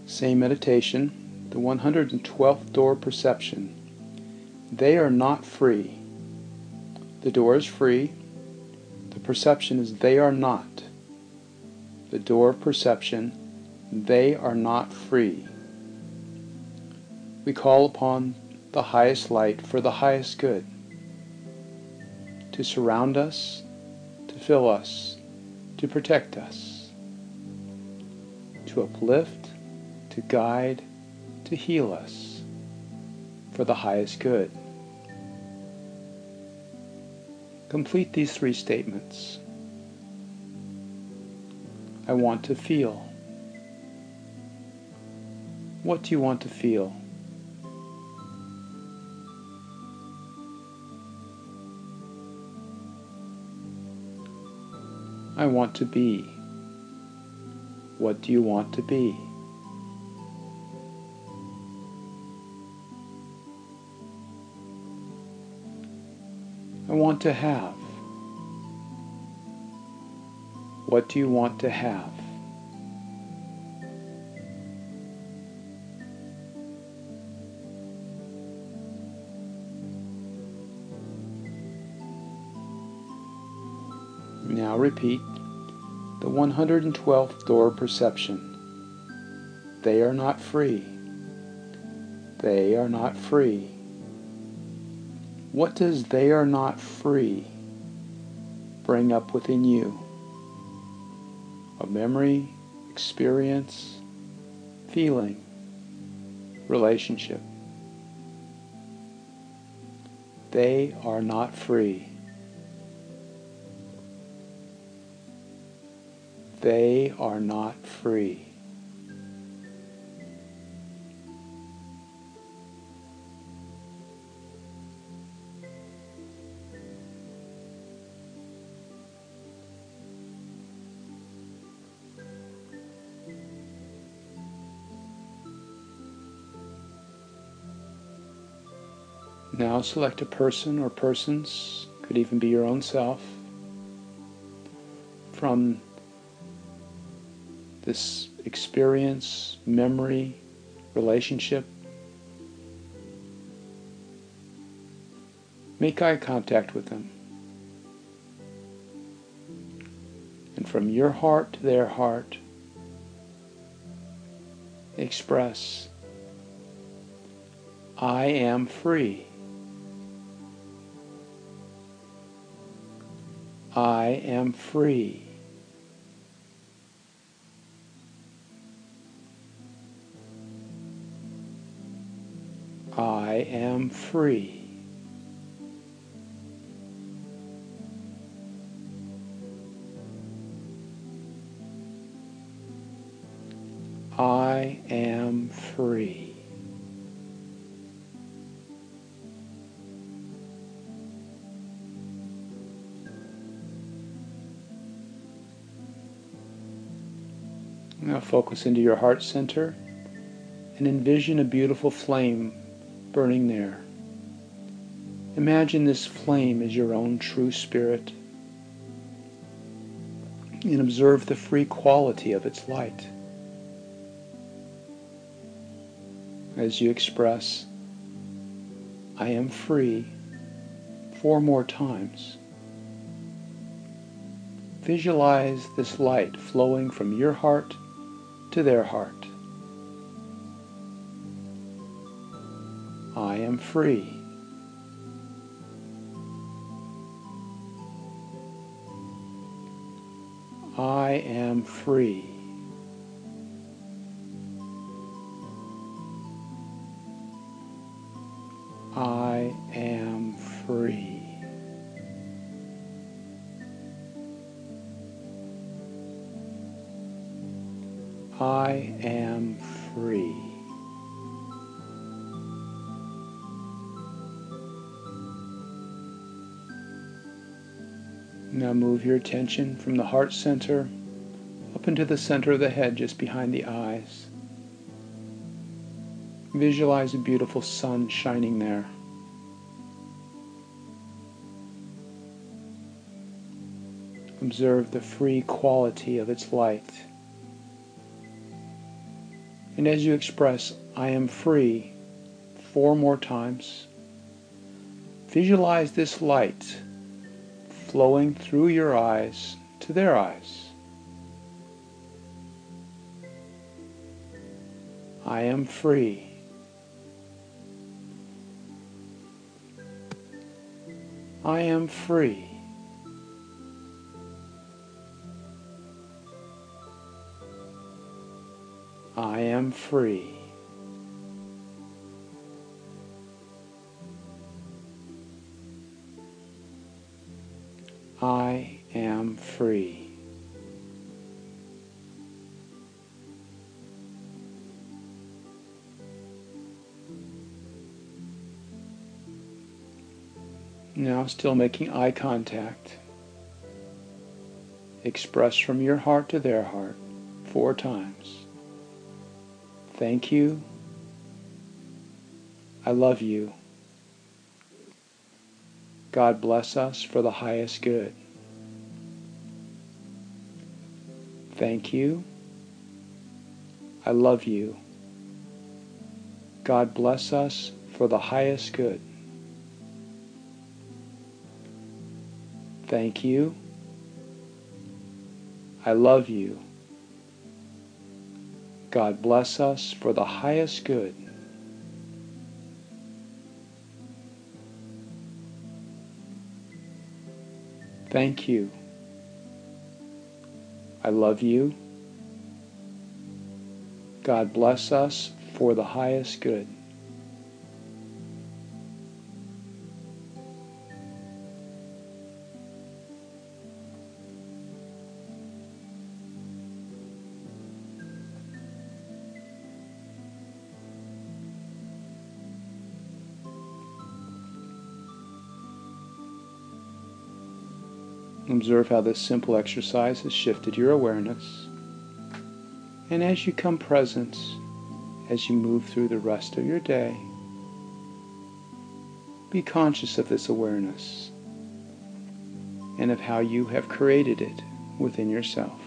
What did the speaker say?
Same meditation, the 112th door perception. They are not free. The door is free. The perception is they are not. The door of perception, they are not free. We call upon the highest light for the highest good, to surround us, to fill us, to protect us, to uplift, to guide, to heal us, for the highest good. Complete these 3 statements. I want to feel. What do you want to feel? I want to be. What do you want to be? I want to have. What do you want to have? Now repeat the 112th door perception. They are not free. They are not free. What does they are not free bring up within you? A memory, experience, feeling, relationship. They are not free. They are not free. Now select a person or persons, could even be your own self, from this experience, memory, relationship. Make eye contact with them. And from your heart to their heart, express, I am free. I am free. I am free. I am free. Now focus into your heart center and envision a beautiful flame burning there. Imagine this flame as your own true spirit and observe the free quality of its light. As you express, I am free 4 more times. Visualize this light flowing from your heart to their heart. I am free. I am free. I am free. I am free. Now move your attention from the heart center up into the center of the head, just behind the eyes. Visualize a beautiful sun shining there. Observe the free quality of its light. And as you express, I am free, 4 more times, visualize this light flowing through your eyes to their eyes. I am free. I am free. I am free. I am free. Now, still making eye contact, express from your heart to their heart 4 times. Thank you. I love you. God bless us for the highest good. Thank you. I love you. God bless us for the highest good. Thank you. I love you. God bless us for the highest good. Thank you. I love you. God bless us for the highest good. Observe how this simple exercise has shifted your awareness. And as you come present, as you move through the rest of your day, be conscious of this awareness and of how you have created it within yourself.